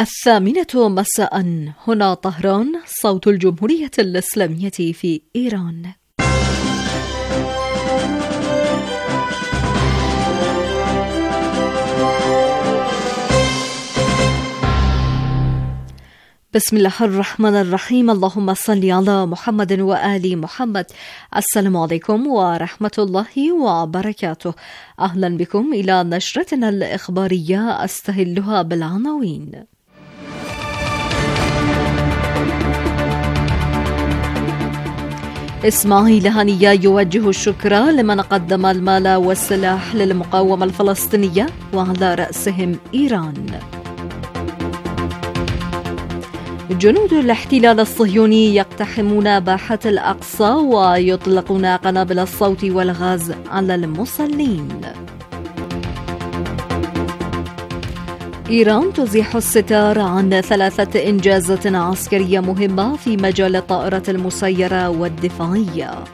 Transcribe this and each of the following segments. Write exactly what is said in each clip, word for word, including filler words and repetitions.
الثامنة مساء، هنا طهران، صوت الجمهورية الإسلامية في إيران. بسم الله الرحمن الرحيم. اللهم صل على محمد وآل محمد. السلام عليكم ورحمة الله وبركاته. أهلا بكم إلى نشرتنا الإخبارية، أستهلها بالعناوين. إسماعيل هنية يوجه الشكر لمن قدم المال والسلاح للمقاومة الفلسطينية وعلى رأسهم إيران. جنود الاحتلال الصهيوني يقتحمون باحة الأقصى ويطلقون قنابل الصوت والغاز على المصلين. إيران تزيح الستار عن ثلاثة إنجازات عسكرية مهمة في مجال الطائرة المسيرة والدفاعية.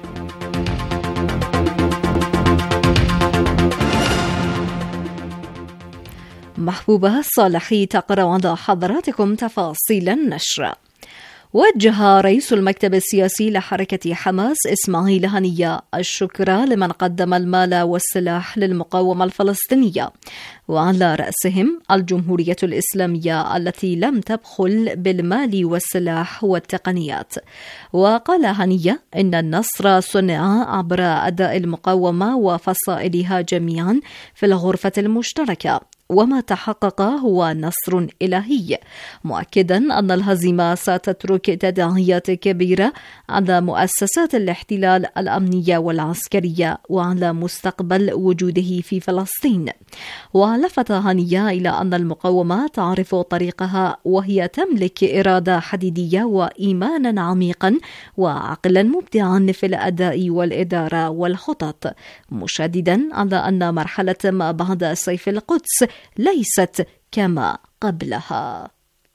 محبوبة صالحي تقرأ على حضراتكم تفاصيل النشر. وجه رئيس المكتب السياسي لحركة حماس إسماعيل هنية الشكر لمن قدم المال والسلاح للمقاومة الفلسطينية، وعلى رأسهم الجمهورية الإسلامية التي لم تبخل بالمال والسلاح والتقنيات. وقال هنية إن النصر صنع عبر أداء المقاومة وفصائلها جميعا في الغرفة المشتركة، وما تحقق هو نصر إلهي، مؤكدا أن الهزيمة ستترك تداعيات كبيرة على مؤسسات الاحتلال الأمنية والعسكرية وعلى مستقبل وجوده في فلسطين. ولفت هنية إلى أن المقاومة تعرف طريقها، وهي تملك إرادة حديدية وإيمانا عميقا وعقلا مبدعا في الأداء والإدارة والخطط، مشددا على أن مرحلة ما بعد سيف القدس ليست كما قبلها.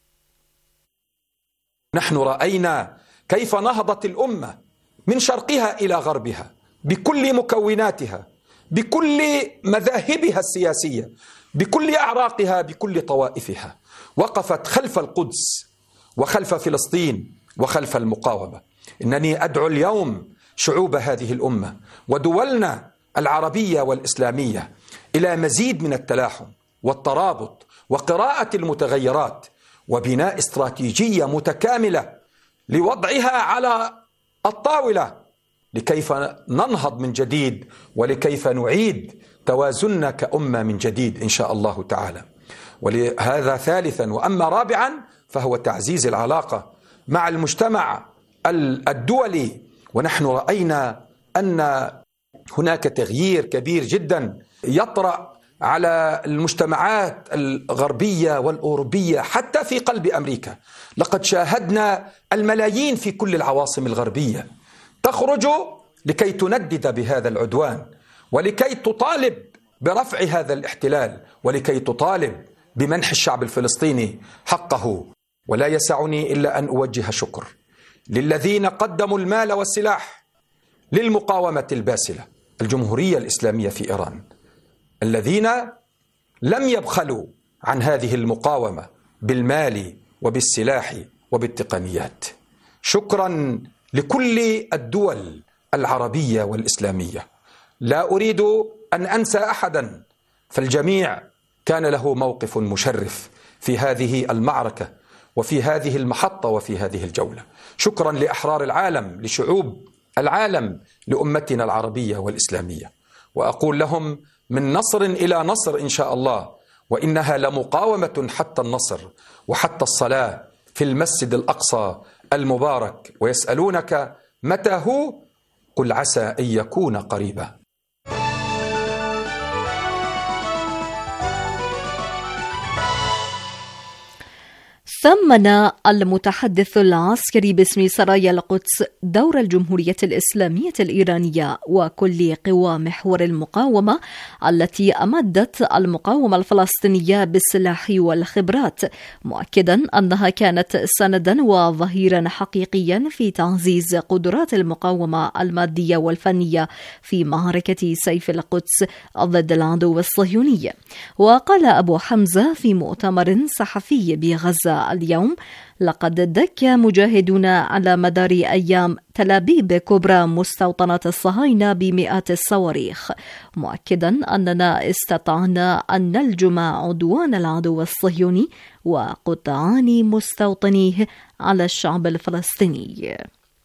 نحن رأينا كيف نهضت الأمة من شرقها إلى غربها بكل مكوناتها، بكل مذاهبها السياسية، بكل أعراقها، بكل طوائفها، وقفت خلف القدس وخلف فلسطين وخلف المقاومة. إنني أدعو اليوم شعوب هذه الأمة ودولنا العربية والإسلامية إلى مزيد من التلاحم والترابط وقراءة المتغيرات وبناء استراتيجية متكاملة لوضعها على الطاولة لكيف ننهض من جديد ولكيف نعيد توازننا كأمة من جديد إن شاء الله تعالى. ولهذا ثالثا، وأما رابعا فهو تعزيز العلاقة مع المجتمع الدولي. ونحن رأينا أن هناك تغيير كبير جدا يطرأ على المجتمعات الغربية والأوروبية حتى في قلب أمريكا. لقد شاهدنا الملايين في كل العواصم الغربية تخرج لكي تندد بهذا العدوان، ولكي تطالب برفع هذا الاحتلال، ولكي تطالب بمنح الشعب الفلسطيني حقه. ولا يسعني إلا أن أوجه شكر للذين قدموا المال والسلاح للمقاومة الباسلة، الجمهورية الإسلامية في إيران، الذين لم يبخلوا عن هذه المقاومة بالمال وبالسلاح وبالتقنيات. شكرا لكل الدول العربية والإسلامية. لا أريد أن أنسى أحدا، فالجميع كان له موقف مشرف في هذه المعركة وفي هذه المحطة وفي هذه الجولة. شكرا لأحرار العالم، لشعوب العالم، لأمتنا العربية والإسلامية، وأقول لهم من نصر إلى نصر إن شاء الله، وإنها لمقاومة حتى النصر وحتى الصلاة في المسجد الأقصى المبارك. ويسألونك متى هو؟ قل عسى أن يكون قريبا. ثمن المتحدث العسكري باسم سرايا القدس دور الجمهورية الإسلامية الإيرانية وكل قوى محور المقاومة التي أمدت المقاومة الفلسطينية بالسلاح والخبرات، مؤكدا أنها كانت سندا وظهيرا حقيقيا في تعزيز قدرات المقاومة المادية والفنية في معركة سيف القدس ضد العدو الصهيوني. وقال أبو حمزة في مؤتمر صحفي بغزة اليوم: لقد دك مجاهدون على مدار أيام تل أبيب كبرى مستوطنة الصهاينة بمئات الصواريخ، مؤكدا أننا استطعنا أن نلجم عدوان العدو الصهيوني وقطعان مستوطنيه على الشعب الفلسطيني.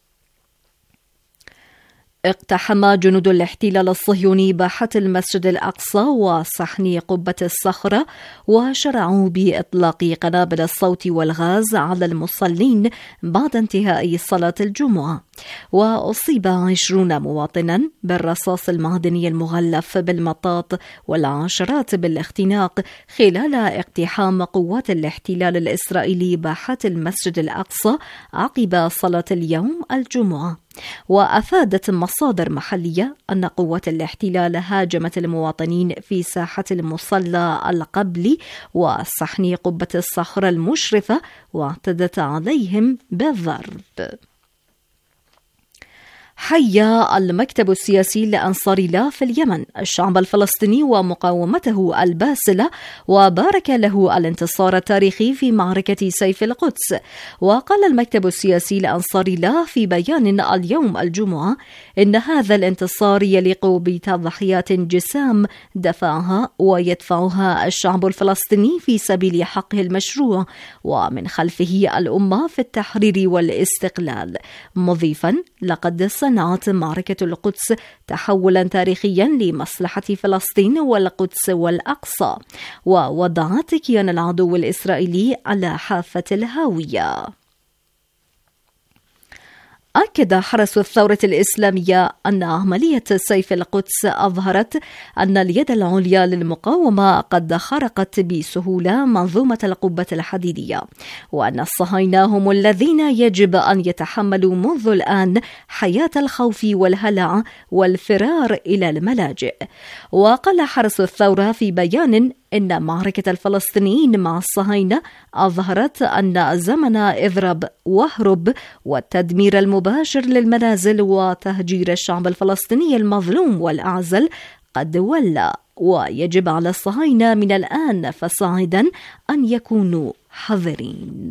اقتحم جنود الاحتلال الصهيوني باحة المسجد الأقصى وصحن قبة الصخرة وشرعوا بإطلاق قنابل الصوت والغاز على المصلين بعد انتهاء صلاة الجمعة، وأصيب عشرون مواطنا بالرصاص المعدني المغلف بالمطاط والعشرات بالاختناق خلال اقتحام قوات الاحتلال الإسرائيلي باحة المسجد الأقصى عقب صلاة اليوم الجمعة. وأفادت مصادر محلية أن قوات الاحتلال هاجمت المواطنين في ساحة المصلى القبلي وصحن قبة الصخرة المشرفة واعتدت عليهم بالضرب. حيّ المكتب السياسي لأنصار الله في اليمن الشعب الفلسطيني ومقاومته الباسلة وبارك له الانتصار التاريخي في معركة سيف القدس. وقال المكتب السياسي لأنصار الله في بيان اليوم الجمعة إن هذا الانتصار يليق بتضحيات جسام دفعها ويدفعها الشعب الفلسطيني في سبيل حقه المشروع ومن خلفه الأمة في التحرير والاستقلال، مضيفا: لقد صنعت معركة القدس تحولا تاريخيا لمصلحة فلسطين والقدس والأقصى، ووضعت كيان العدو الإسرائيلي على حافة الهاوية. أكد حرس الثورة الإسلامية أن عملية سيف القدس أظهرت أن اليد العليا للمقاومة قد خرقت بسهولة منظومة القبة الحديدية، وأن الصهاينة هم الذين يجب أن يتحملوا منذ الآن حياة الخوف والهلع والفرار إلى الملاجئ. وقال حرس الثورة في بيان إن معركة الفلسطينيين مع الصهاينة أظهرت أن زمن اضرب واهرب والتدمير المباشر للمنازل وتهجير الشعب الفلسطيني المظلوم والأعزل قد ولى، ويجب على الصهاينة من الآن فصاعدا أن يكونوا حذرين.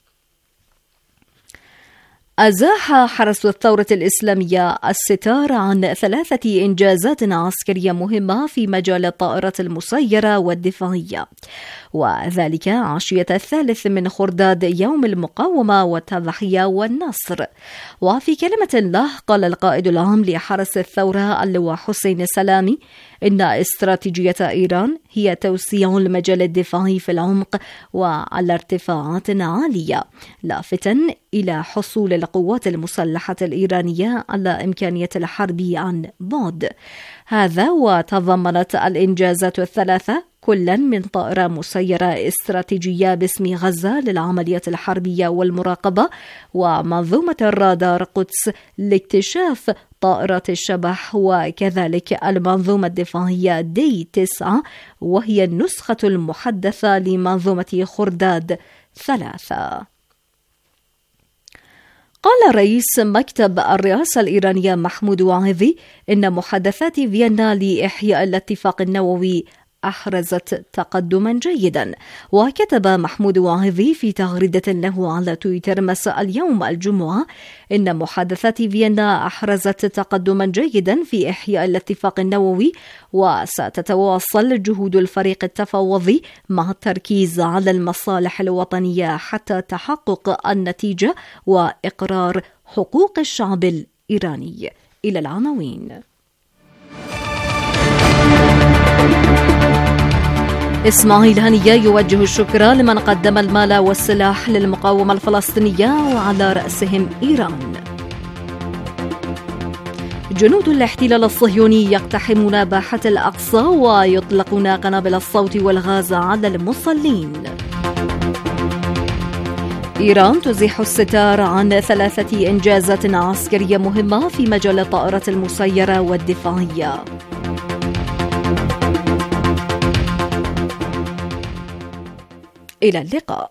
أزاح حرس الثورة الإسلامية الستار عن ثلاثة إنجازات عسكرية مهمة في مجال الطائرات المسيرة والدفاعية، وذلك عشية الثالث من خرداد يوم المقاومة والتضحية والنصر. وفي كلمة له قال القائد العام لحرس الثورة اللواء حسين سلامي إن استراتيجية إيران هي توسيع المجال الدفاعي في العمق وعلى ارتفاعات عالية، لافتاً إلى حصول القوات المسلحة الإيرانية على إمكانية الحرب عن بعد. هذا وتضمنت الإنجازات الثلاثة كلا من طائرة مسيرة استراتيجية باسم غزة للعمليات الحربية والمراقبة، ومنظومة الرادار قدس لاكتشاف طائرات الشبح، وكذلك المنظومة الدفاعية دي تسعة وهي النسخة المحدثة لمنظومة خرداد ثلاثة. قال رئيس مكتب الرئاسة الإيرانية محمود واعظي إن محادثات فيينا لإحياء الاتفاق النووي أحرزت تقدما جيدا. وكتب محمود واعظي في تغريدة له على تويتر مساء اليوم الجمعة إن محادثات فيينا أحرزت تقدما جيدا في إحياء الاتفاق النووي، وستتواصل جهود الفريق التفاوضي مع التركيز على المصالح الوطنية حتى تحقق النتيجة وإقرار حقوق الشعب الإيراني. إلى العناوين. إسماعيل هنية يوجه الشكر لمن قدم المال والسلاح للمقاومة الفلسطينية وعلى رأسهم إيران. جنود الاحتلال الصهيوني يقتحمون باحة الأقصى ويطلقون قنابل الصوت والغاز على المصلين. إيران تزيح الستار عن ثلاثة إنجازات عسكرية مهمة في مجال الطائرة المسيرة والدفاعية. إلى اللقاء.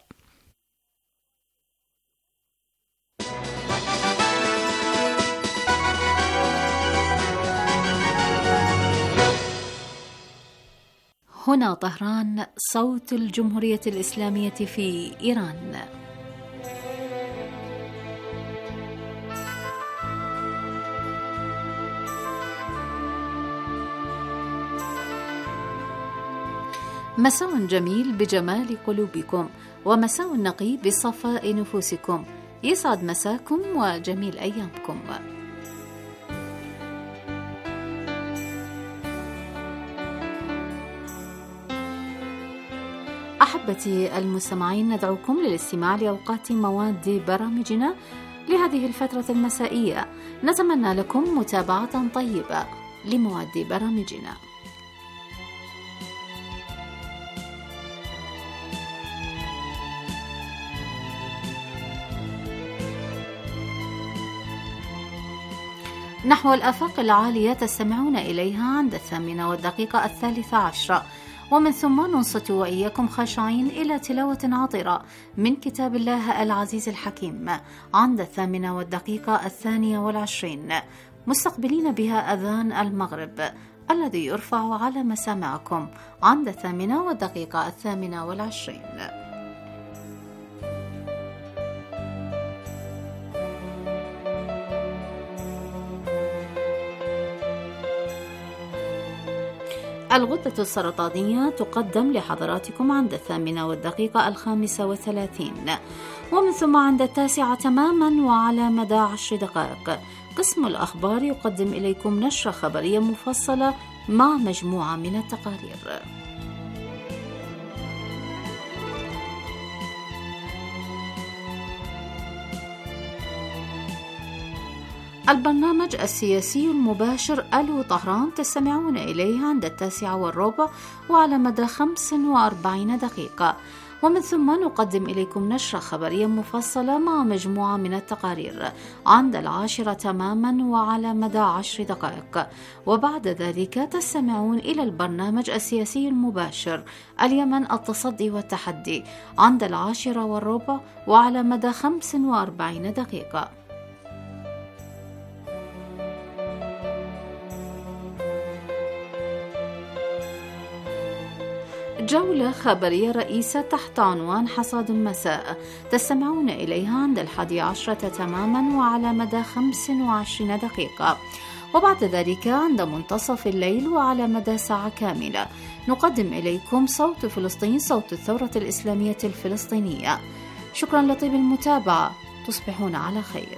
هنا طهران، صوت الجمهورية الإسلامية في إيران. مساء جميل بجمال قلوبكم، ومساء نقي بصفاء نفوسكم. يسعد مساكم وجميل أيامكم. أحبتي المستمعين، ندعوكم للاستماع لأوقات مواد برامجنا لهذه الفترة المسائية. نتمنى لكم متابعة طيبة لمواد برامجنا. نحو الآفاق العالية تستمعون إليها عند الثامنة والدقيقة الثالثة عشرة، ومن ثم ننصت وإياكم خاشعين إلى تلاوة عطرة من كتاب الله العزيز الحكيم عند الثامنة والدقيقة الثانية والعشرين، مستقبلين بها أذان المغرب الذي يرفع على مسامعكم عند الثامنة والدقيقة الثامنة والعشرين. الغدة السرطانية تقدم لحضراتكم عند الثامنة والدقيقة الخامسة والثلاثين، ومن ثم عند التاسعة تماما وعلى مدى عشر دقائق قسم الأخبار يقدم إليكم نشرة خبرية مفصلة مع مجموعة من التقارير. البرنامج السياسي المباشر ألو طهران تستمعون إليه عند التاسعة والربع وعلى مدى خمس وأربعين دقيقة، ومن ثم نقدم إليكم نشرة خبرية مفصلة مع مجموعة من التقارير عند العاشرة تماما وعلى مدى عشر دقائق، وبعد ذلك تستمعون إلى البرنامج السياسي المباشر اليمن التصدي والتحدي عند العاشرة والربع وعلى مدى خمس وأربعين دقيقة. جولة خبرية رئيسة تحت عنوان حصاد المساء تستمعون إليها عند الحادي عشرة تماما وعلى مدى خمس وعشرين دقيقة، وبعد ذلك عند منتصف الليل وعلى مدى ساعة كاملة نقدم إليكم صوت فلسطين، صوت الثورة الإسلامية الفلسطينية. شكرا لطيب المتابعة، تصبحون على خير.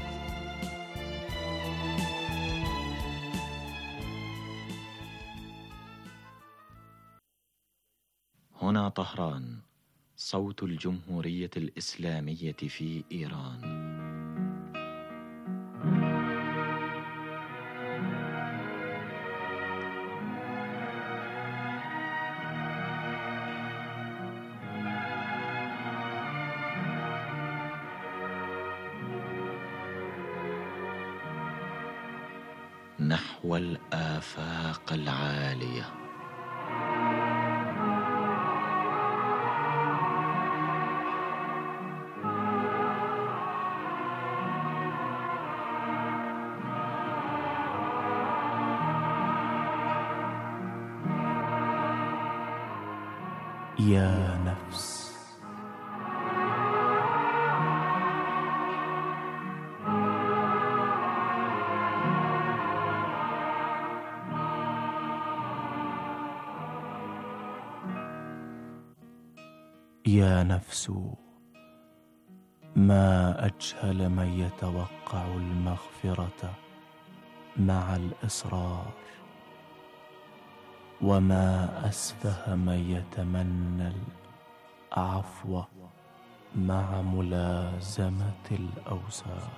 هنا طهران، صوت الجمهورية الإسلامية في إيران. نحو الآفاق العالية. يا نفس، يا نفس، ما أجهل من يتوقع المغفرة مع الإصرار، وما أسفه من يتمنى العفو مع ملازمة الأوسار.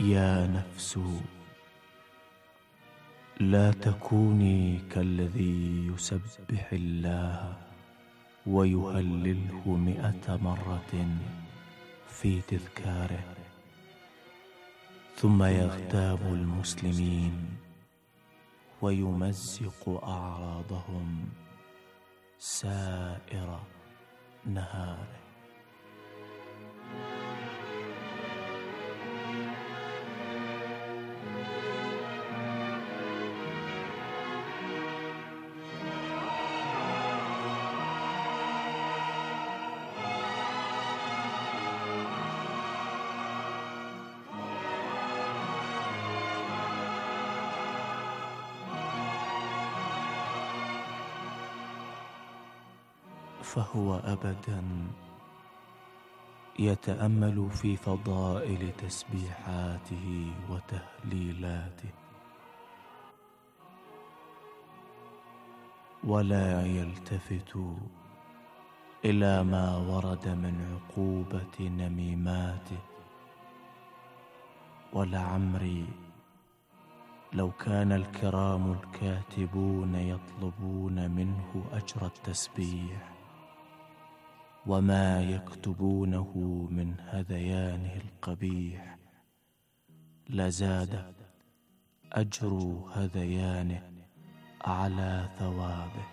يا نفس لا تكوني كالذي يسبح الله ويهلله مئة مرة في تذكاره، ثم يغتاب المسلمين ويمزق أعراضهم سائر نهاره. فهو أبدا يتأمل في فضائل تسبيحاته وتهليلاته، ولا يلتفت إلى ما ورد من عقوبة نميماته. ولعمري لو كان الكرام الكاتبون يطلبون منه أجر التسبيح وما يكتبونه من هذيانه القبيح، لزاد أجر هذيانه على ثوابه،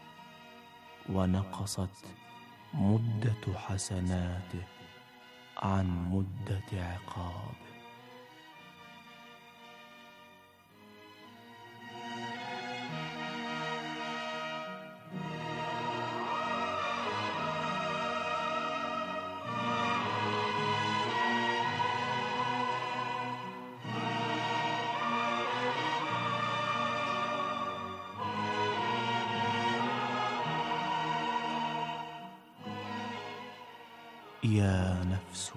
ونقصت مدة حسناته عن مدة عقابه. يا نفس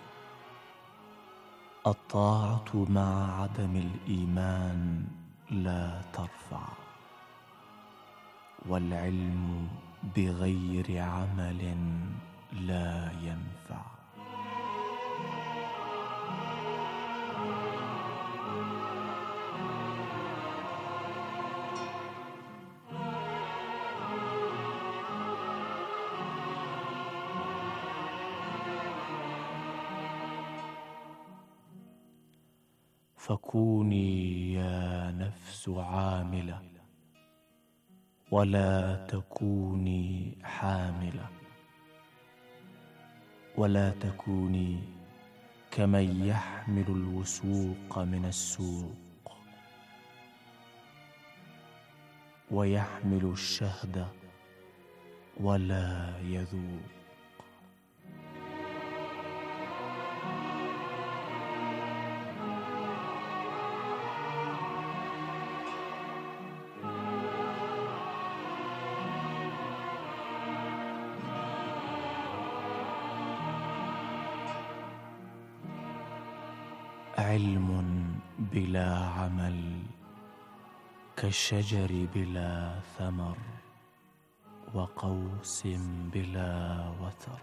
الطاعة مع عدم الإيمان لا ترفع، والعلم بغير عمل لا ينفع. فكوني يا نفس عاملة ولا تكوني حاملة، ولا تكوني كمن يحمل الوسوق من السوق ويحمل الشهد ولا يذوق. علم بلا عمل كالشجر بلا ثمر، وقوس بلا وتر.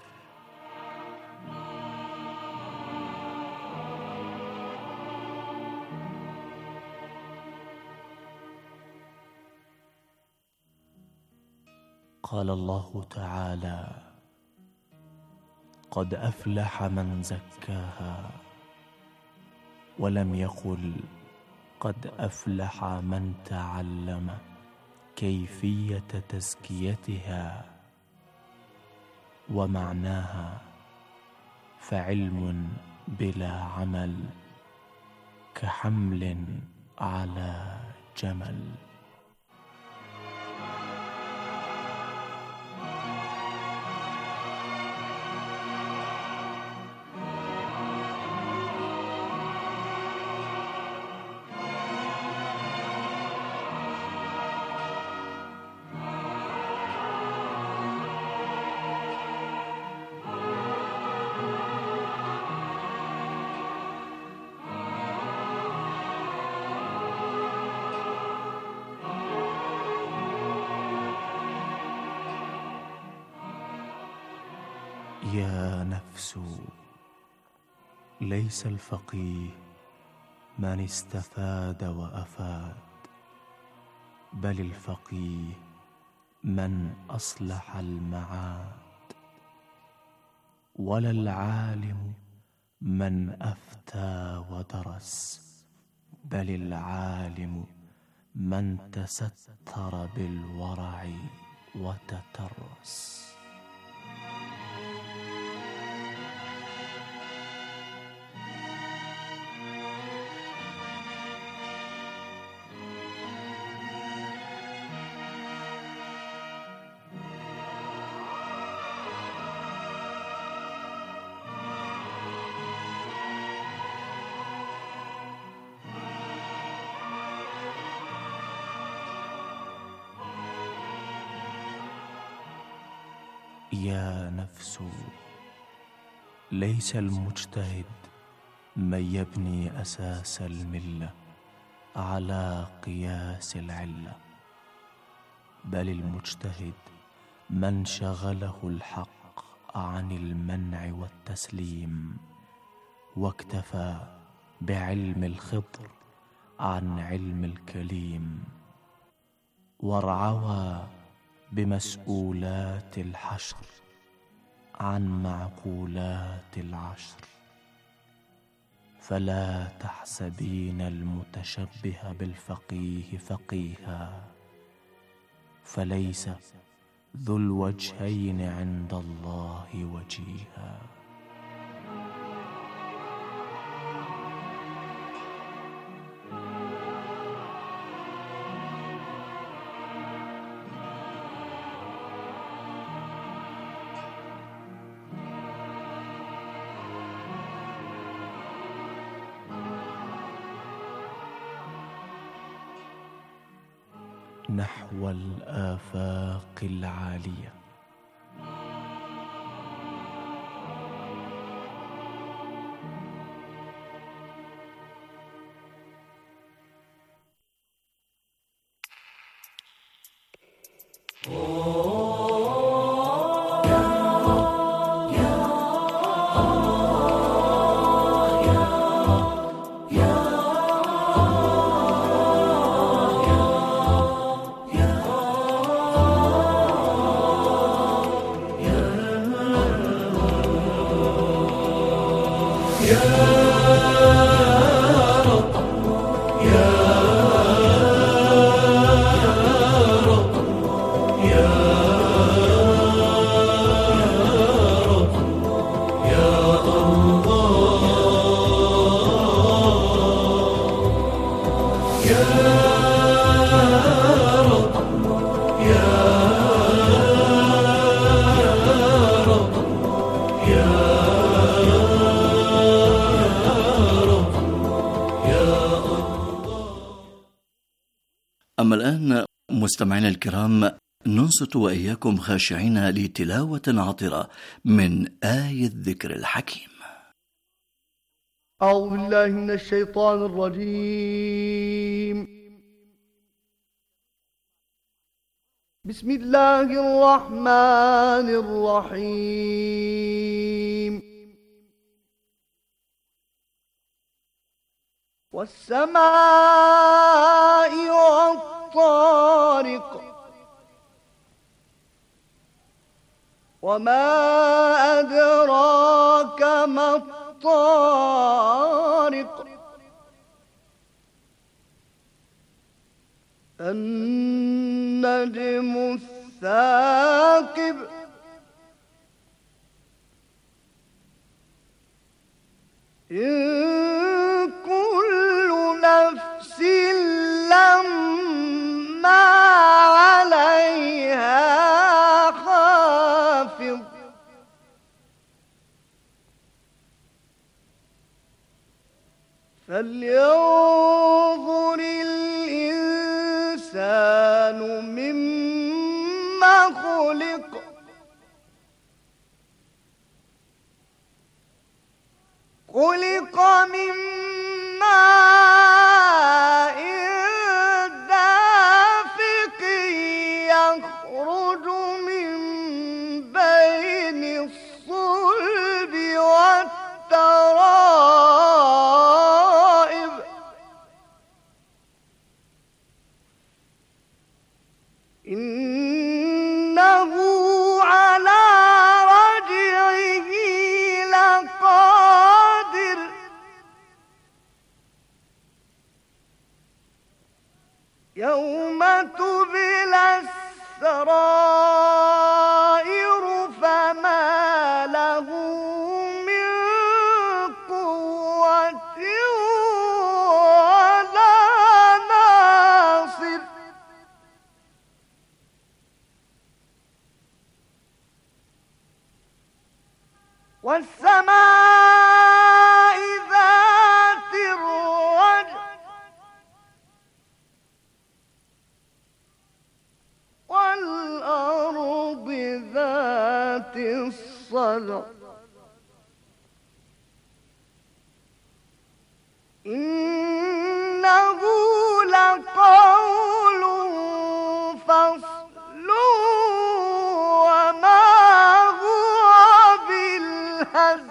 قال الله تعالى: قد أفلح من زكاها، ولم يقل قد أفلح من تعلم كيفية تزكيتها. ومعناها: فعلم بلا عمل كحمل على جمل. يا نفس، ليس الفقيه من استفاد وأفاد، بل الفقيه من أصلح المعاد. ولا العالم من أفتى ودرس، بل العالم من تستر بالورع وتترس. يا نفس، ليس المجتهد من يبني أساس الملة على قياس العلة، بل المجتهد من شغله الحق عن المنع والتسليم، واكتفى بعلم الخضر عن علم الكليم، وارعوى بمسؤولات الحشر عن معقولات العشر. فلا تحسبين المتشبه بالفقيه فقيها، فليس ذو الوجهين عند الله وجيها. نحو الآفاق العالية. أما الآن مستمعينا الكرام، ننصت وإياكم خاشعين لتلاوة عطرة من آية الذكر الحكيم. أعوذ بالله من الشيطان الرجيم. بسم الله الرحمن الرحيم. والسماء والطارق، وما أدراك ما الطارق، النجم الثاقب، إن كل نفس لما عليها حافظ، فلينظر الإنسان مما خلق، خلق من ماء دافق يخرج من بين الصلب والترائب، إنه على رجعه لقادر يوم تبلى السرائر فما له من قوة ولا ناصر والسماء ذات الرجع والأرض ذات الصدع إنه لقول فصل وما هو بالهزل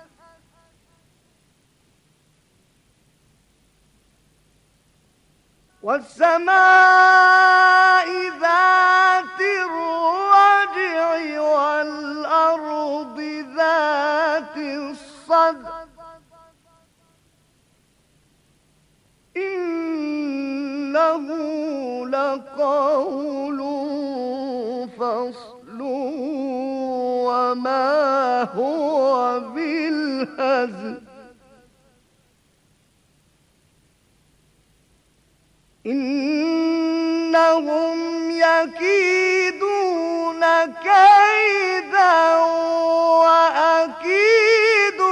والسماء ذات الرجع والأرض ذات الصدع إنه لقول فصل وما هو بالهزل إنهم يكيدون كيدا وأكيد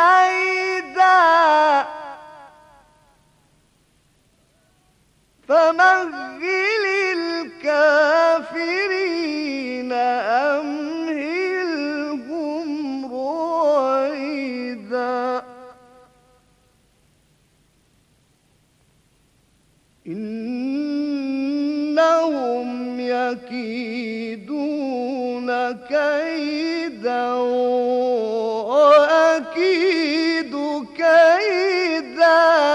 كيدا فمهل الكافرين أمهلهم رويدا إنهم يكيدون كيدا وأكيد كيدا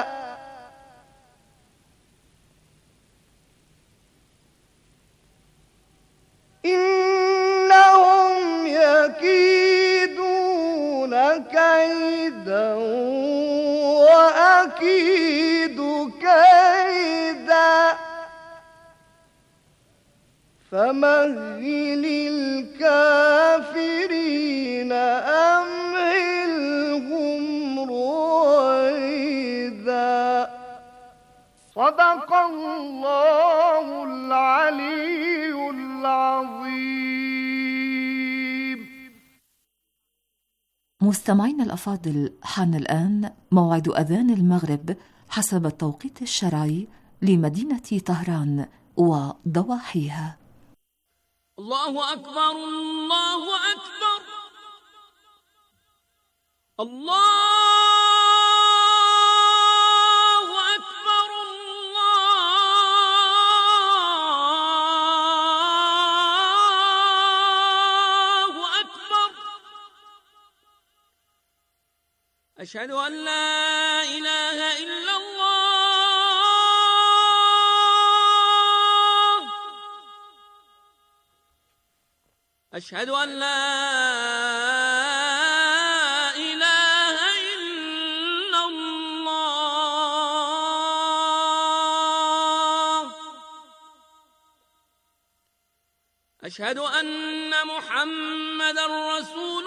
إنهم يكيدون كيدا وأكيد كيدا فمهل الكافرين أمهلهم رويدا صدق الله العلي العظيم. مستمعين الأفاضل، حان الآن موعد أذان المغرب حسب التوقيت الشرعي لمدينة طهران وضواحيها. الله أكبر الله أكبر الله أكبر الله أكبر أشهد أن لا إله إلا الله أشهد أن لا إله إلا الله أشهد أن محمدًا رسول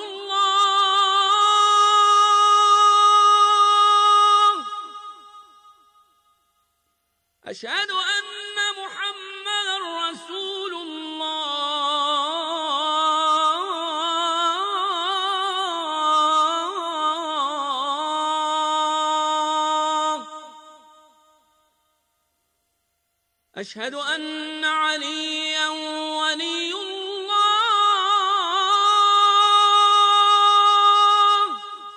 الله أشهد أن محمدًا رسول الله أشهد أن عليًّا ولي الله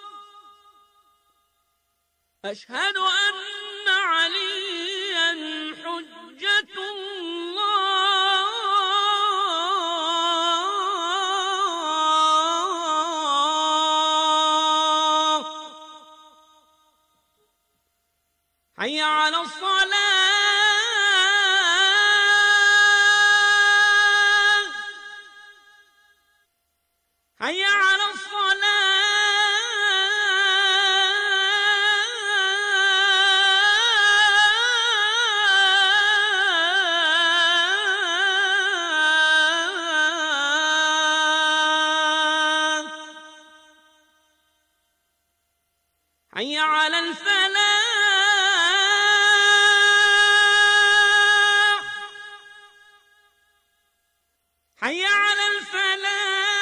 أشهد أن عليًّا حجة الله حي على الصلاة حي على الفلاح حي على الفلاح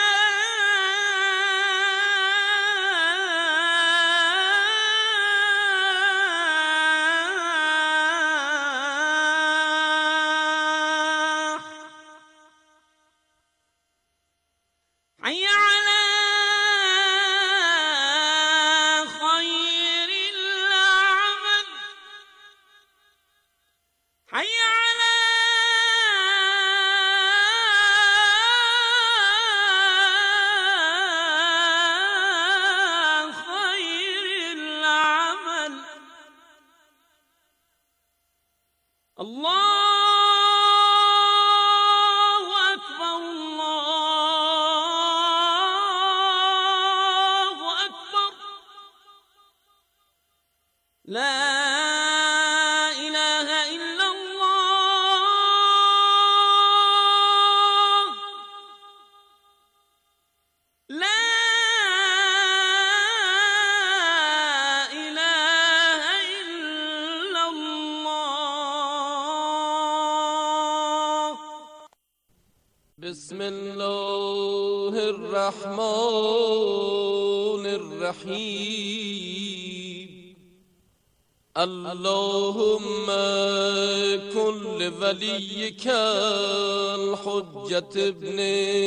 حي على خير العمل حي على خير العمل الله أكبر الله أكبر لا إله إلا الله لا إله إلا الله. بسم الله الرحمن الرحيم. اللهم كن لوليك الحجة ابن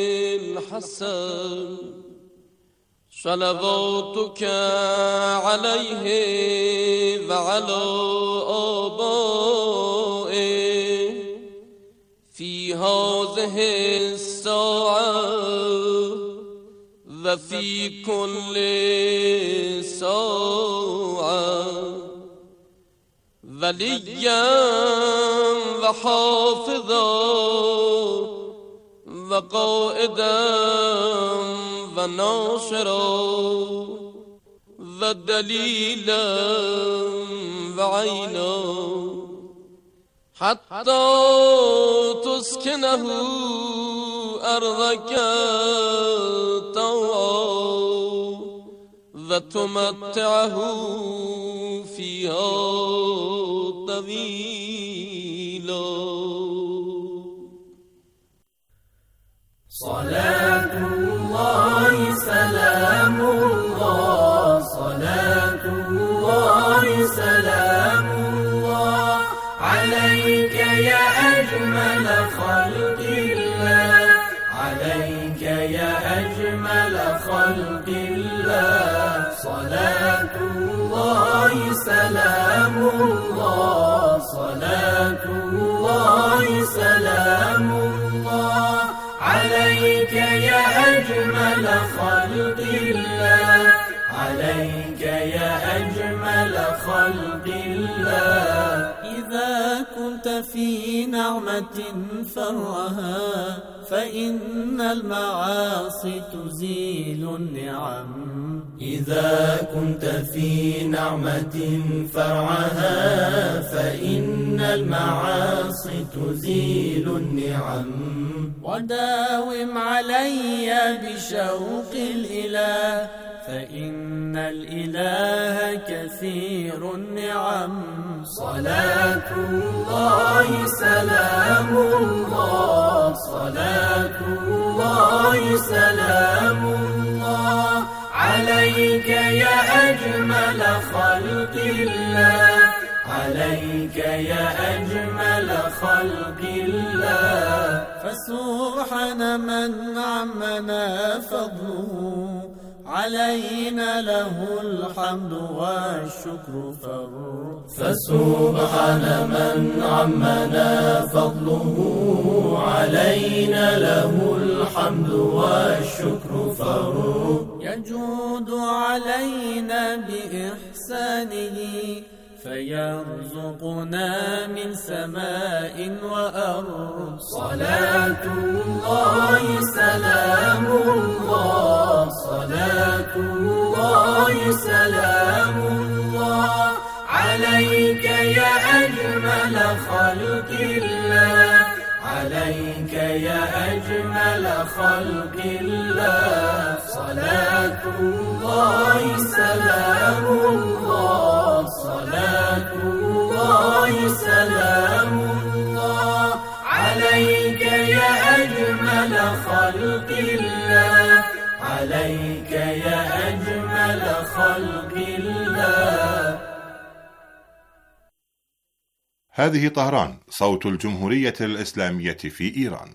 الحسن صلواتك عليه وعلى آبائه في هذه الساعة وفي كل ساعة وليا وحافظا وقائدا وناصرا ودليلا وعينا حتى تسكنه أرضك طوعا وتمتعه فيها طويلا. صلاة الله سلام الله صلاة الله سلام الله عليك يا أجمل خلق الله عليك يا أجمل خلق الله. صلاة الله سلام الله صلاة الله سلام الله عليك يا أجمل خلق الله عليك يا أجمل خلق الله. إذا كنت في نعمة فرها فإن المعاصي تزيل النعم. إذا كنت في نعمة فرعها فإن المعاصي تزيل النعم. وداوم علي بشوق الإله فإن الإله كثير النعم. صلاة الله سلام الله صلاة الله سلام الله عليك يا أجمل خلق الله عليك يا أجمل خلق الله. فسبحان من عمنا فضله علينا له الحمد والشكر فر. فسبحان من عمنا فضله علينا له الحمد والشكر فر. يجود علينا بإحسانه فيرزقنا من سماء وأرض. صلاة الله سلام الله صلاة الله سلام الله عليك يا أجمل خلق الله عليك عليك يا أجمل خلق الله صلاة الله سلام الله صلاة الله سلام الله عليك يا أجمل خلق الله عليك يا أجمل خلق الله. هذه طهران صوت الجمهورية الإسلامية في إيران.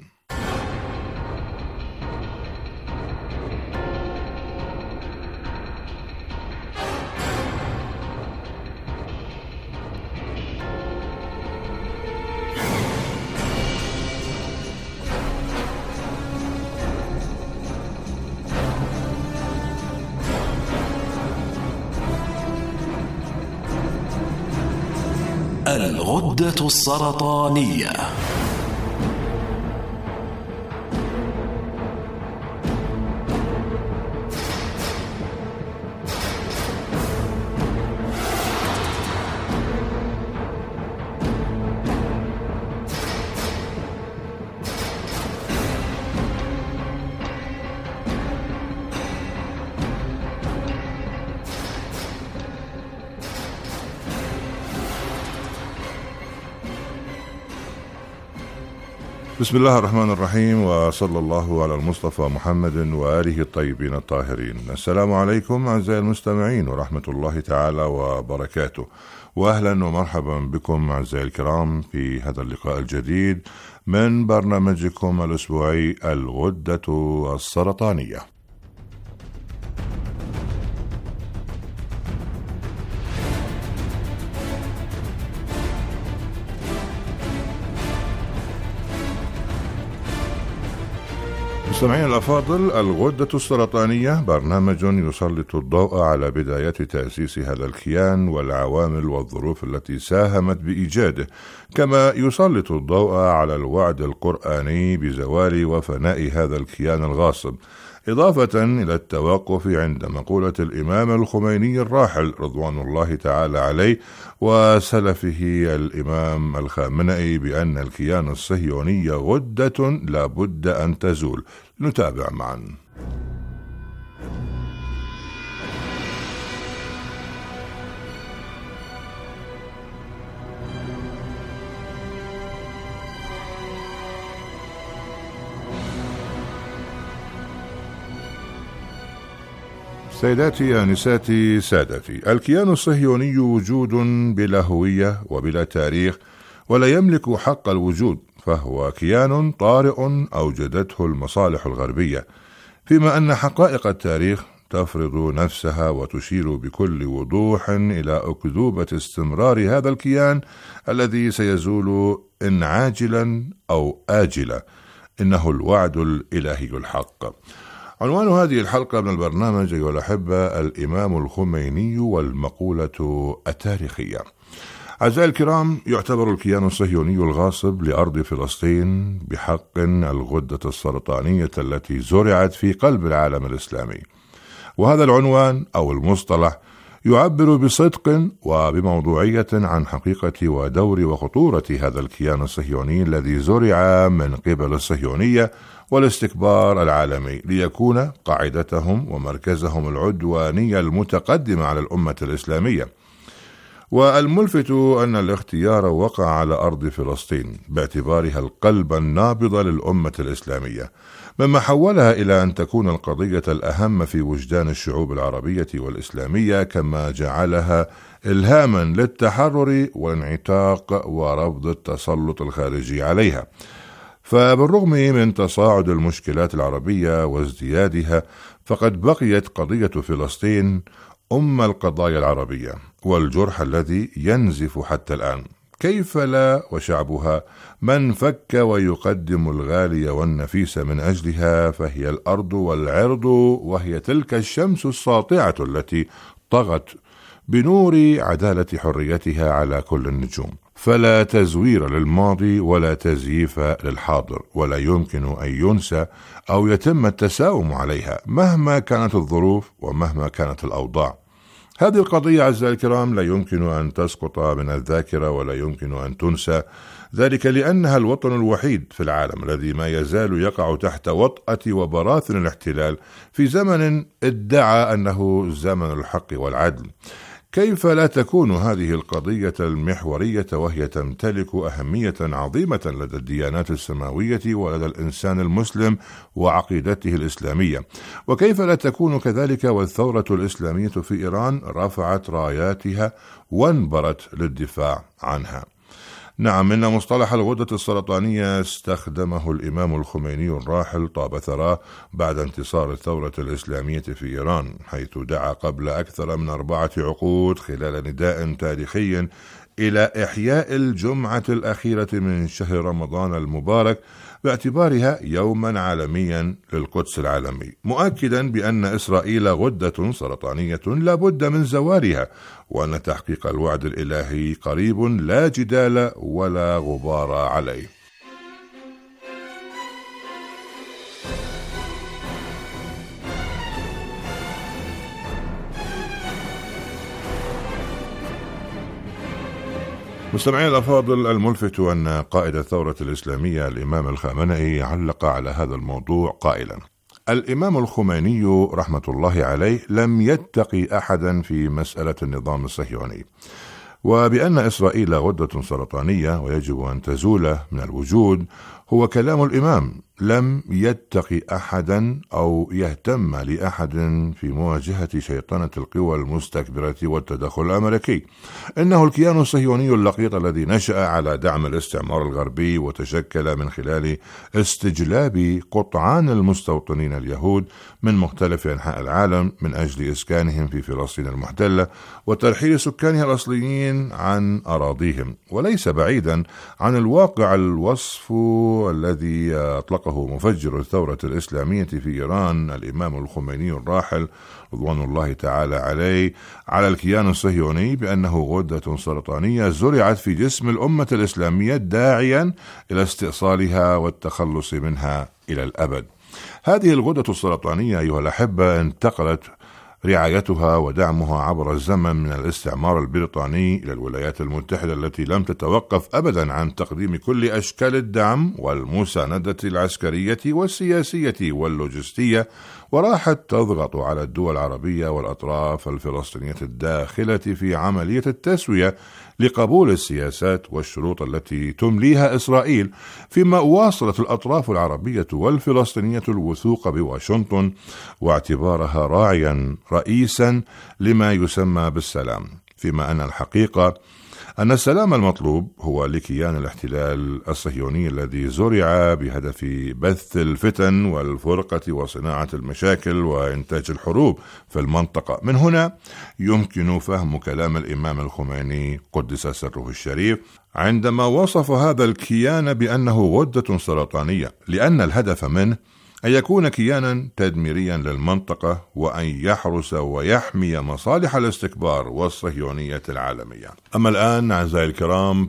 الغدة السرطانية. بسم الله الرحمن الرحيم، وصلى الله على المصطفى محمد وآله الطيبين الطاهرين. السلام عليكم أعزائي المستمعين ورحمة الله تعالى وبركاته، وأهلا ومرحبا بكم أعزائي الكرام في هذا اللقاء الجديد من برنامجكم الأسبوعي الغدة السرطانية. مستمعين الأفاضل، الغدة السرطانية برنامج يسلط الضوء على بداية تأسيس هذا الكيان والعوامل والظروف التي ساهمت بإيجاده، كما يسلط الضوء على الوعد القرآني بزوال وفناء هذا الكيان الغاصب، إضافة إلى التوقف عند مقولة الإمام الخميني الراحل رضوان الله تعالى عليه وسلفه الإمام الخامنئي بأن الكيان الصهيوني غدة لا بد أن تزول. نتابع معا. سيداتي آنساتي سادتي، الكيان الصهيوني وجود بلا هوية وبلا تاريخ، ولا يملك حق الوجود، فهو كيان طارئ أوجدته المصالح الغربية، فيما أن حقائق التاريخ تفرض نفسها وتشير بكل وضوح إلى أكذوبة استمرار هذا الكيان الذي سيزول إن عاجلا أو آجلا. إنه الوعد الإلهي الحق. عنوان هذه الحلقة من البرنامج أيها الأحبة الإمام الخميني والمقولة التاريخية. أعزائي الكرام، يعتبر الكيان الصهيوني الغاصب لأرض فلسطين بحق الغدة السرطانية التي زرعت في قلب العالم الإسلامي، وهذا العنوان أو المصطلح يعبر بصدق وبموضوعية عن حقيقة ودور وخطورة هذا الكيان الصهيوني الذي زرع من قبل الصهيونية والاستكبار العالمي ليكون قاعدتهم ومركزهم العدواني المتقدم على الأمة الإسلامية. والملفت أن الاختيار وقع على أرض فلسطين باعتبارها القلب النابض للأمة الإسلامية، مما حولها إلى أن تكون القضية الأهم في وجدان الشعوب العربية والإسلامية، كما جعلها إلهاما للتحرر والانعتاق ورفض التسلط الخارجي عليها. فبالرغم من تصاعد المشكلات العربية وازديادها، فقد بقيت قضية فلسطين أم القضايا العربية والجرح الذي ينزف حتى الآن. كيف لا وشعبها من فك ويقدم الغالي والنفيس من أجلها، فهي الأرض والعرض، وهي تلك الشمس الساطعة التي طغت بنور عدالة حريتها على كل النجوم. فلا تزوير للماضي ولا تزييف للحاضر، ولا يمكن أن ينسى أو يتم التساوم عليها مهما كانت الظروف ومهما كانت الأوضاع. هذه القضية أعزائي الكرام لا يمكن أن تسقط من الذاكرة ولا يمكن أن تنسى، ذلك لأنها الوطن الوحيد في العالم الذي ما يزال يقع تحت وطأة وبراثن الاحتلال في زمن ادعى أنه زمن الحق والعدل. كيف لا تكون هذه القضية المحورية وهي تمتلك أهمية عظيمة لدى الديانات السماوية ولدى الإنسان المسلم وعقيدته الإسلامية؟ وكيف لا تكون كذلك والثورة الإسلامية في إيران رفعت راياتها وانبرت للدفاع عنها؟ نعم، إن مصطلح الغدة السرطانية استخدمه الإمام الخميني الراحل طاب ثراه بعد انتصار الثورة الإسلامية في إيران، حيث دعا قبل أكثر من أربعة عقود خلال نداء تاريخي إلى إحياء الجمعة الأخيرة من شهر رمضان المبارك باعتبارها يوما عالميا للقدس العالمي، مؤكدا بأن إسرائيل غدة سرطانية لا بد من زوالها، وأن تحقيق الوعد الإلهي قريب لا جدال ولا غبار عليه. مستمعين الأفاضل، الملفت أن قائد الثورة الإسلامية الإمام الخامنئي علق على هذا الموضوع قائلا: الإمام الخميني رحمة الله عليه لم يتقي أحدا في مسألة النظام الصهيوني، وبأن إسرائيل غدة سرطانية ويجب أن تزول من الوجود هو كلام الإمام لم يتقي أحدا أو يهتم لأحد في مواجهة شيطنة القوى المستكبرة والتدخل الأمريكي. إنه الكيان الصهيوني اللقيط الذي نشأ على دعم الاستعمار الغربي وتشكل من خلال استجلاب قطعان المستوطنين اليهود من مختلف أنحاء العالم من أجل إسكانهم في فلسطين المحتلة وترحيل سكانها الأصليين عن أراضيهم. وليس بعيدا عن الواقع الوصف الذي أطلقه مفجر الثورة الإسلامية في إيران الإمام الخميني الراحل رضوان الله تعالى عليه على الكيان الصهيوني بأنه غدة سرطانية زرعت في جسم الأمة الإسلامية داعيا إلى استئصالها والتخلص منها إلى الأبد. هذه الغدة السرطانية أيها الأحبة انتقلت رعايتها ودعمها عبر الزمن من الاستعمار البريطاني إلى الولايات المتحدة التي لم تتوقف أبدا عن تقديم كل أشكال الدعم والمساندة العسكرية والسياسية واللوجستية، وراحت تضغط على الدول العربية والأطراف الفلسطينية الداخلة في عملية التسوية لقبول السياسات والشروط التي تمليها إسرائيل، فيما واصلت الأطراف العربية والفلسطينية الوثوق بواشنطن واعتبارها راعيا رئيسا لما يسمى بالسلام، فيما أن الحقيقة أن السلام المطلوب هو لكيان الاحتلال الصهيوني الذي زرع بهدف بث الفتن والفرقة وصناعة المشاكل وإنتاج الحروب في المنطقة. من هنا يمكن فهم كلام الإمام الخميني قدس سره الشريف عندما وصف هذا الكيان بأنه غدة سرطانية، لأن الهدف منه أن يكون كيانا تدميريا للمنطقة وأن يحرس ويحمي مصالح الاستكبار والصهيونية العالمية. أما الآن أعزائي الكرام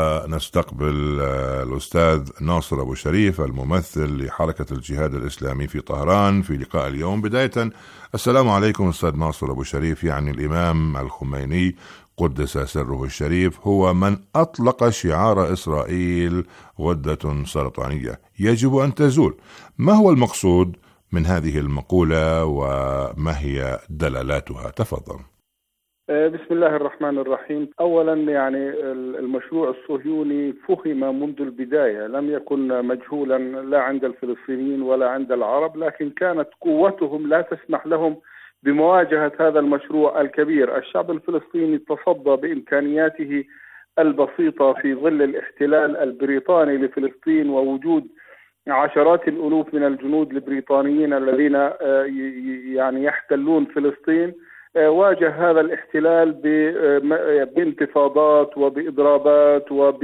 فنستقبل الأستاذ ناصر أبو شريف الممثل لحركة الجهاد الإسلامي في طهران في لقاء اليوم. بداية السلام عليكم أستاذ ناصر أبو شريف. يعني الإمام الخميني قدس سره الشريف هو من أطلق شعار إسرائيل غدة سرطانية يجب أن تزول. ما هو المقصود من هذه المقولة وما هي دلالاتها؟ تفضل. بسم الله الرحمن الرحيم. أولا يعني المشروع الصهيوني فهم منذ البداية، لم يكن مجهولا لا عند الفلسطينيين ولا عند العرب، لكن كانت قوتهم لا تسمح لهم بمواجهة هذا المشروع الكبير. الشعب الفلسطيني تصدى بإمكانياته البسيطة في ظل الاحتلال البريطاني لفلسطين ووجود عشرات الألوف من الجنود البريطانيين الذين يعني يحتلون فلسطين. واجه هذا الاحتلال بانتفاضات وبإضرابات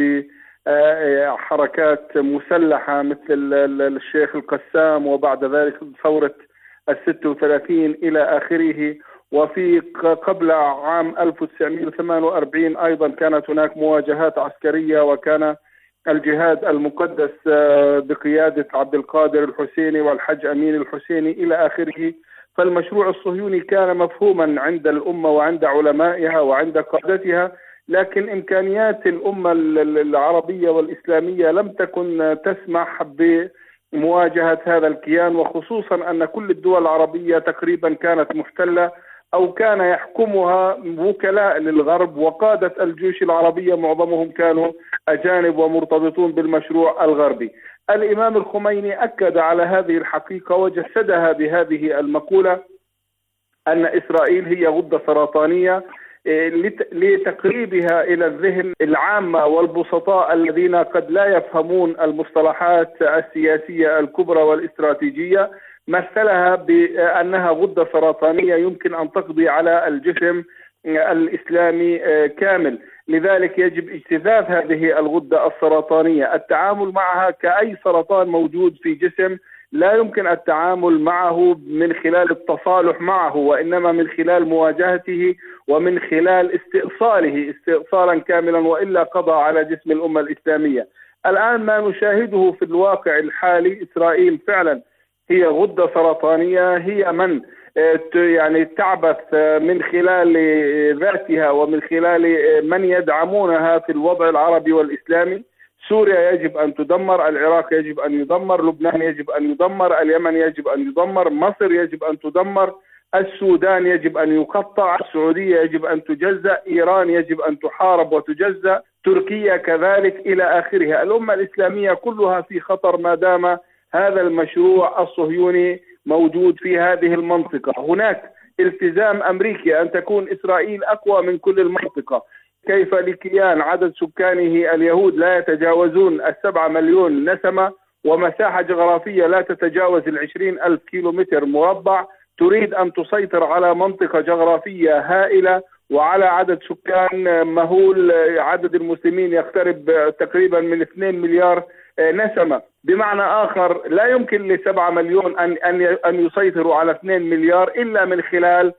وبحركات مسلحة مثل الشيخ القسام وبعد ذلك ثورة الستة وثلاثين إلى آخره. وفي قبل عام ألف وتسعمائة وثمانية وأربعين أيضا كانت هناك مواجهات عسكرية، وكان الجهاد المقدس بقيادة عبد القادر الحسيني والحج أمين الحسيني إلى آخره. فالمشروع الصهيوني كان مفهوما عند الأمة وعند علمائها وعند قادتها، لكن إمكانيات الأمة العربية والإسلامية لم تكن تسمح بمواجهة هذا الكيان، وخصوصا أن كل الدول العربية تقريبا كانت محتلة أو كان يحكمها وكلاء للغرب، وقادة الجيوش العربية معظمهم كانوا أجانب ومرتبطون بالمشروع الغربي. الإمام الخميني أكد على هذه الحقيقة وجسدها بهذه المقولة أن إسرائيل هي غدة سرطانية لتقريبها إلى الذهن العامة والبسطاء الذين قد لا يفهمون المصطلحات السياسية الكبرى والاستراتيجية. مثلها بأنها غدة سرطانية يمكن أن تقضي على الجسم الإسلامي كامل، لذلك يجب اجتثاث هذه الغدة السرطانية. التعامل معها كأي سرطان موجود في جسم، لا يمكن التعامل معه من خلال التصالح معه، وإنما من خلال مواجهته ومن خلال استئصاله استئصالا كاملا، وإلا قضى على جسم الأمة الإسلامية. الآن ما نشاهده في الواقع الحالي، إسرائيل فعلا هي غدة سرطانية، هي من يعني تعبث من خلال ذاتها ومن خلال من يدعمونها في الوضع العربي والإسلامي. سوريا يجب أن تدمر، العراق يجب أن يدمر، لبنان يجب أن يدمر، اليمن يجب أن يدمر، مصر يجب أن تدمر، السودان يجب أن يقطع، السعودية يجب أن تجزأ، إيران يجب أن تحارب وتجزأ، تركيا كذلك إلى آخرها. الأمة الإسلامية كلها في خطر ما دام هذا المشروع الصهيوني موجود في هذه المنطقة. هناك التزام أمريكي أن تكون إسرائيل أقوى من كل المنطقة. كيف لكيان عدد سكانه اليهود لا يتجاوزون السبعة مليون نسمة ومساحة جغرافية لا تتجاوز العشرين ألف كيلومتر مربع، تريد أن تسيطر على منطقة جغرافية هائلة وعلى عدد سكان مهول، عدد المسلمين يقترب تقريبا من اثنين مليار نسمة. بمعنى آخر لا يمكن لسبعة مليون أن أن أن يسيطروا على اثنين مليار إلا من خلال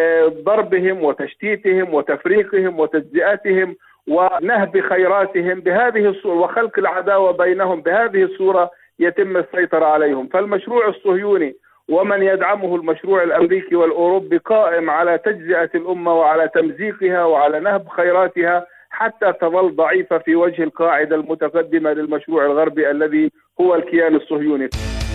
ضربهم وتشتيتهم وتفريقهم وتجزئتهم ونهب خيراتهم بهذه الصورة وخلق العداوة بينهم. بهذه الصورة يتم السيطرة عليهم. فالمشروع الصهيوني ومن يدعمه المشروع الأمريكي والأوروبي قائم على تجزئة الأمة وعلى تمزيقها وعلى نهب خيراتها حتى تظل ضعيفة في وجه القاعدة المتقدمة للمشروع الغربي الذي هو الكيان الصهيوني.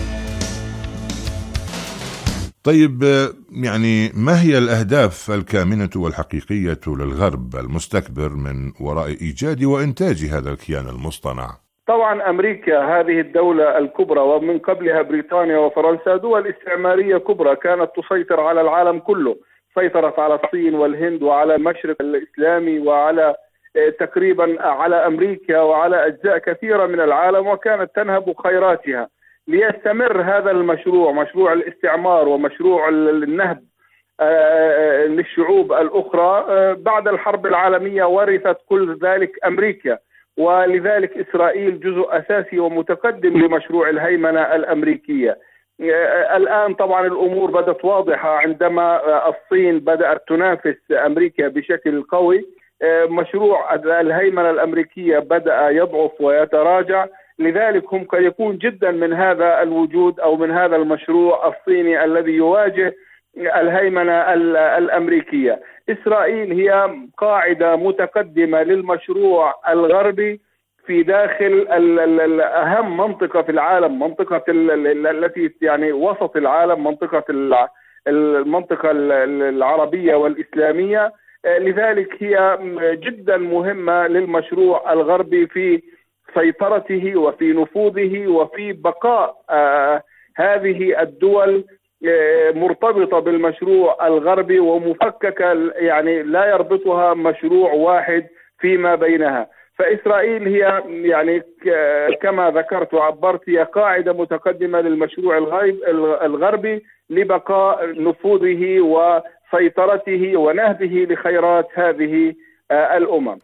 طيب، يعني ما هي الأهداف الكامنة والحقيقية للغرب المستكبر من وراء إيجاد وإنتاج هذا الكيان المصطنع؟ طبعا أمريكا هذه الدولة الكبرى ومن قبلها بريطانيا وفرنسا دول استعمارية كبرى كانت تسيطر على العالم كله، سيطرت على الصين والهند وعلى المشرق الإسلامي وعلى تقريبا على أمريكا وعلى أجزاء كثيرة من العالم، وكانت تنهب خيراتها. ليستمر هذا المشروع، مشروع الاستعمار ومشروع النهب للشعوب الأخرى، بعد الحرب العالمية ورثت كل ذلك أمريكا، ولذلك إسرائيل جزء أساسي ومتقدم لمشروع الهيمنة الأمريكية. الآن طبعا الأمور بدت واضحة عندما الصين بدأت تنافس أمريكا بشكل قوي. مشروع الهيمنة الأمريكية بدأ يضعف ويتراجع، لذلك هم قد يكون جدا من هذا الوجود أو من هذا المشروع الصيني الذي يواجه الهيمنة الأمريكية. إسرائيل هي قاعدة متقدمة للمشروع الغربي في داخل أهم منطقة في العالم، منطقة التي يعني وسط العالم، منطقة المنطقة العربية والإسلامية. لذلك هي جدا مهمة للمشروع الغربي في سيطرته وفي نفوذه وفي بقاء آه هذه الدول آه مرتبطة بالمشروع الغربي ومفككة، يعني لا يربطها مشروع واحد فيما بينها. فإسرائيل هي يعني كما ذكرت وعبرت هي قاعدة متقدمة للمشروع الغربي لبقاء نفوذه وسيطرته ونهبه لخيرات هذه آه الأمم.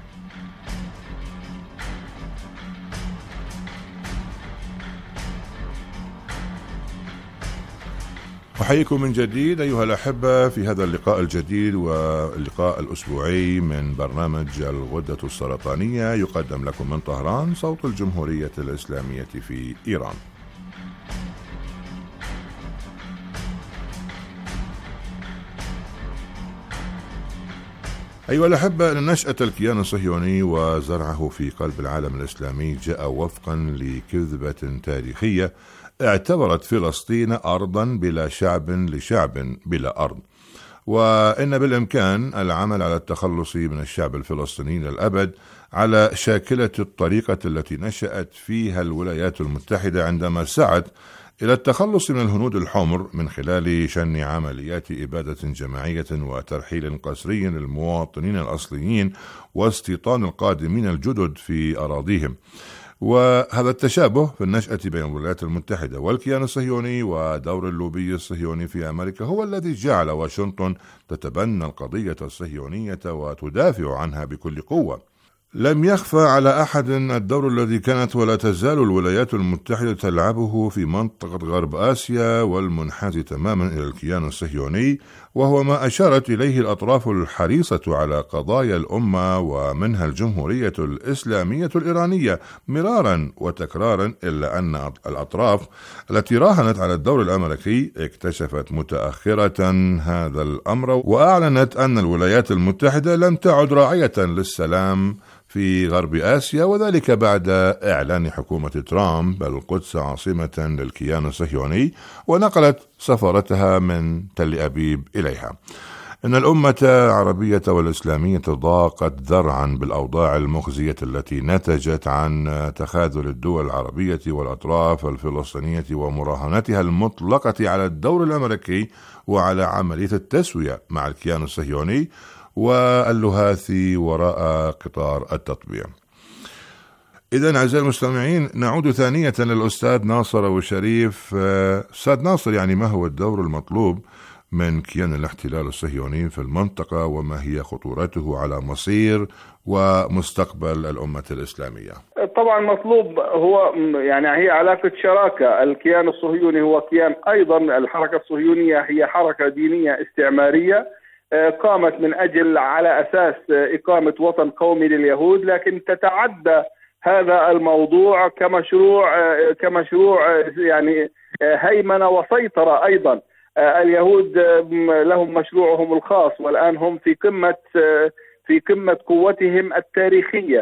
أحييكم من جديد أيها الأحبة في هذا اللقاء الجديد واللقاء الأسبوعي من برنامج الغدة السرطانية، يقدم لكم من طهران صوت الجمهورية الإسلامية في إيران. أيها الأحبة، نشأة الكيان الصهيوني وزرعه في قلب العالم الإسلامي جاء وفقا لكذبة تاريخية اعتبرت فلسطين أرضا بلا شعب لشعب بلا أرض، وإن بالإمكان العمل على التخلص من الشعب الفلسطيني للأبد على شاكلة الطريقة التي نشأت فيها الولايات المتحدة عندما سعت إلى التخلص من الهنود الحمر من خلال شن عمليات إبادة جماعية وترحيل قسري للمواطنين الأصليين واستيطان القادمين الجدد في أراضيهم. وهذا التشابه في النشأة بين الولايات المتحدة والكيان الصهيوني ودور اللوبي الصهيوني في أمريكا هو الذي جعل واشنطن تتبنى القضية الصهيونية وتدافع عنها بكل قوة. لم يخفى على أحد الدور الذي كانت ولا تزال الولايات المتحدة تلعبه في منطقة غرب آسيا والمنحاز تماما إلى الكيان الصهيوني، وهو ما أشارت إليه الأطراف الحريصة على قضايا الأمة ومنها الجمهورية الإسلامية الإيرانية مرارا وتكرارا، إلا أن الأطراف التي راهنت على الدور الأمريكي اكتشفت متأخرة هذا الأمر، وأعلنت أن الولايات المتحدة لم تعد راعية للسلام في غرب آسيا، وذلك بعد إعلان حكومة ترامب القدس عاصمة للكيان الصهيوني ونقلت سفارتها من تل أبيب إليها. إن الأمة العربية والإسلامية ضاقت ذرعا بالأوضاع المخزية التي نتجت عن تخاذل الدول العربية والأطراف الفلسطينية ومراهنتها المطلقة على الدور الأمريكي وعلى عملية التسوية مع الكيان الصهيوني واللهاث وراء قطار التطبيع. إذن أعزائي المستمعين، نعود ثانية للأستاذ ناصر أبو شريف. أستاذ ناصر، يعني ما هو الدور المطلوب من كيان الاحتلال الصهيوني في المنطقة، وما هي خطورته على مصير ومستقبل الأمة الإسلامية؟ طبعا مطلوب هو يعني هي علاقة شراكة. الكيان الصهيوني هو كيان، أيضا الحركة الصهيونية هي حركة دينية استعمارية قامت من أجل على أساس إقامة وطن قومي لليهود، لكن تتعدى هذا الموضوع كمشروع كمشروع يعني هيمنة وسيطرة. أيضا اليهود لهم مشروعهم الخاص، والآن هم في قمة في قمة قوتهم التاريخية.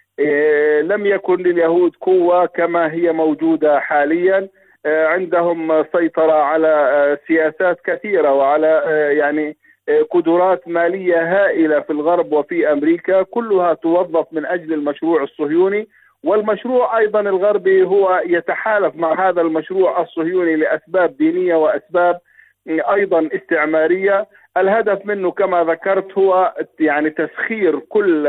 لم يكن لليهود قوة كما هي موجودة حاليا، عندهم سيطرة على سياسات كثيرة وعلى يعني قدرات مالية هائلة في الغرب وفي أمريكا، كلها توظف من أجل المشروع الصهيوني. والمشروع أيضا الغربي هو يتحالف مع هذا المشروع الصهيوني لأسباب دينية وأسباب أيضا استعمارية. الهدف منه كما ذكرت هو يعني تسخير كل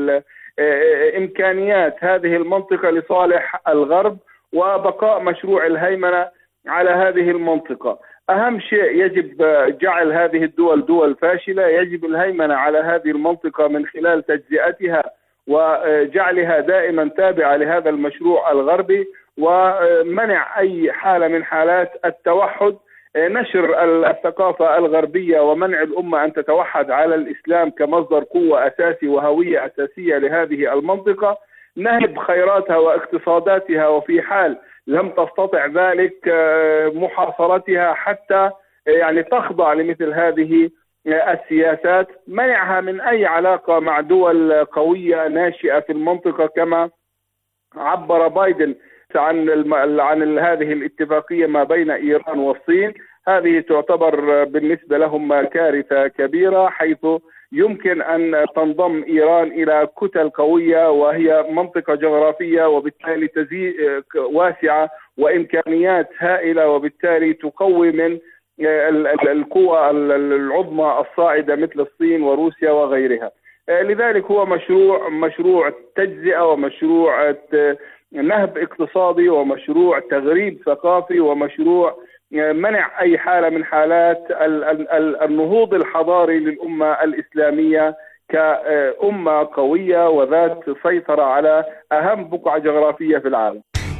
إمكانيات هذه المنطقة لصالح الغرب وبقاء مشروع الهيمنة على هذه المنطقة. أهم شيء يجب جعل هذه الدول دول فاشلة، يجب الهيمنة على هذه المنطقة من خلال تجزئتها وجعلها دائما تابعة لهذا المشروع الغربي، ومنع أي حالة من حالات التوحد، نشر الثقافة الغربية ومنع الأمة أن تتوحد على الإسلام كمصدر قوة أساسي وهوية أساسية لهذه المنطقة، نهب خيراتها واقتصاداتها، وفي حال لم تستطع ذلك محاصرتها حتى يعني تخضع لمثل هذه السياسات، منعها من أي علاقة مع دول قوية ناشئة في المنطقة، كما عبر بايدن عن عن هذه الاتفاقية ما بين إيران والصين. هذه تعتبر بالنسبة لهم كارثة كبيرة، حيث يمكن أن تنضم إيران إلى كتل قوية وهي منطقة جغرافية وبالتالي تزيد واسعة وإمكانيات هائلة، وبالتالي تقوي من القوى العظمى الصاعدة مثل الصين وروسيا وغيرها. لذلك هو مشروع مشروع تجزئة ومشروع نهب اقتصادي ومشروع تغريب ثقافي ومشروع منع أي حالة من حالات النهوض الحضاري للأمة الإسلامية كأمة قوية وذات سيطرة على أهم بقعة جغرافية في العالم.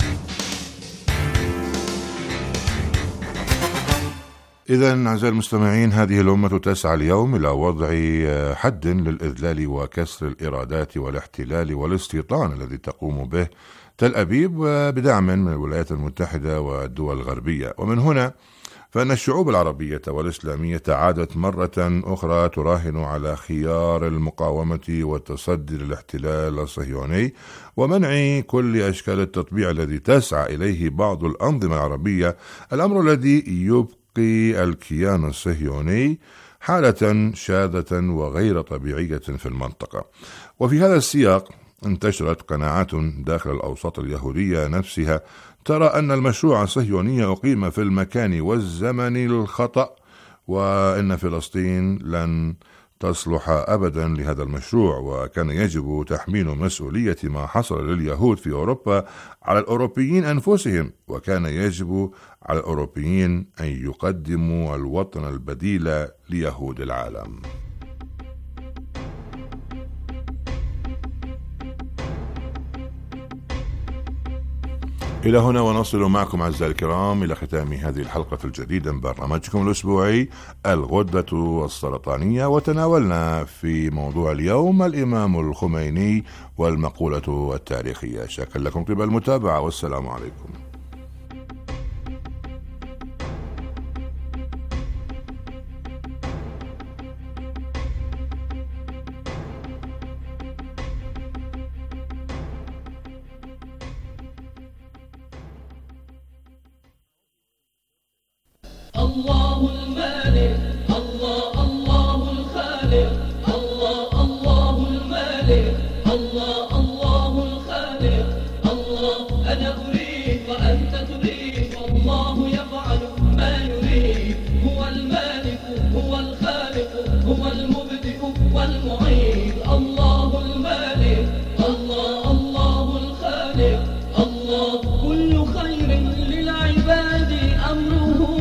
إذن أعزائي المستمعين، هذه الأمة تسعى اليوم إلى وضع حد للإذلال وكسر الإرادات والاحتلال والاستيطان الذي تقوم به تل أبيب بدعم من الولايات المتحدة والدول الغربية. ومن هنا فإن الشعوب العربية والإسلامية عادت مرة أخرى تراهن على خيار المقاومة والتصدي للاحتلال الصهيوني ومنع كل أشكال التطبيع الذي تسعى إليه بعض الأنظمة العربية، الأمر الذي يبقي الكيان الصهيوني حالة شاذة وغير طبيعية في المنطقة. وفي هذا السياق انتشرت قناعات داخل الأوساط اليهودية نفسها ترى أن المشروع الصهيوني أقيم في المكان والزمن الخطأ، وأن فلسطين لن تصلح أبدا لهذا المشروع، وكان يجب تحميل مسؤولية ما حصل لليهود في أوروبا على الأوروبيين أنفسهم، وكان يجب على الأوروبيين أن يقدموا الوطن البديل ليهود العالم. إلى هنا ونصل معكم أعزائي الكرام إلى ختام هذه الحلقة الجديدة من برنامجكم الأسبوعي الغدة السرطانية، وتناولنا في موضوع اليوم الإمام الخميني والمقولة التاريخية. شكرا لكم قبل المتابعة والسلام عليكم. الله المالك الله الله الخالق الله الله المالك الله الله الخالق الله أنا أريد وأنت تريد والله يفعل ما يريد. هو المالك هو الخالق هو المبدئ والمعيد. الله المالك الله الله الخالق الله كل خير للعباد أمره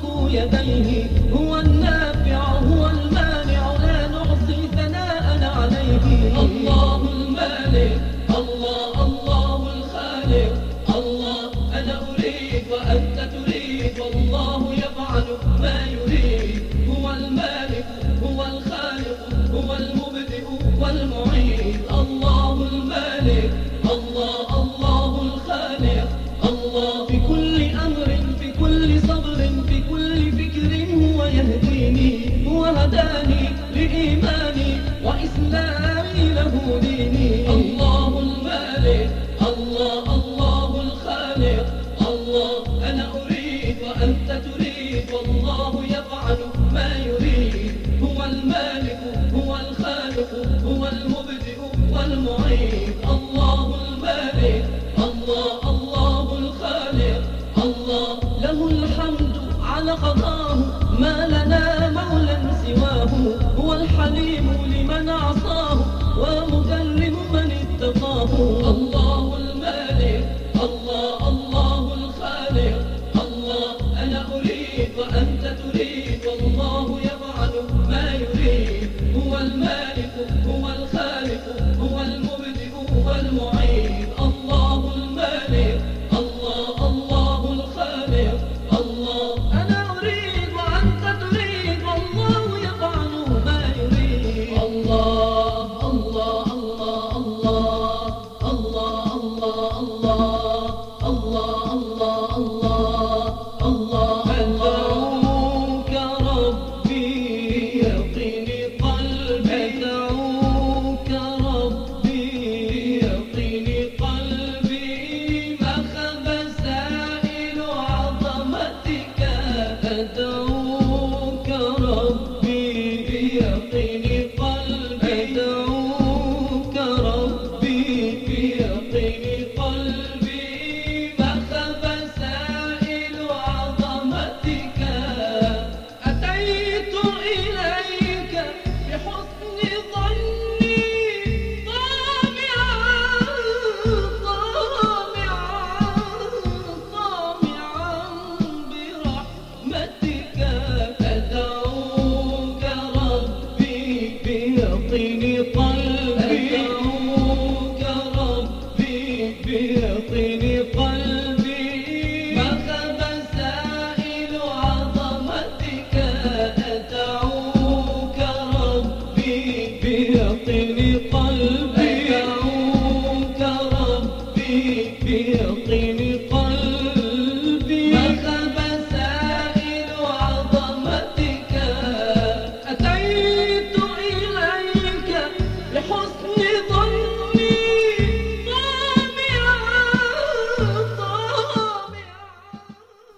يديه. هو النافع هو المانع لا نحصي ثناء عليه. الله المالك الله الله الخالق الله أنا أريد وأنت تريد والله يفعل ما يريد. هو المالك هو الخالق هو المبدئ والمعيد. الله المالك الله الله الخالق الله في كل أمر في كل صبر في كل فكر هو يهديني. هو هداني لإيماني وإسلامي له ديني. الله المالك الله الله الخالق الله أنا أريد وأنت تريد والله يفعل ما يريد. هو المالك هو الخالق هو المبدئ والمعيد. الله المالك الله الله الخالق الله له الحمد على قضاه ما لنا مولى سواه. هو الحليم لمن عصاه ومكرم من اتقاه. الله المالك الله الله الخالق الله أنا أريد وأنت تريد والله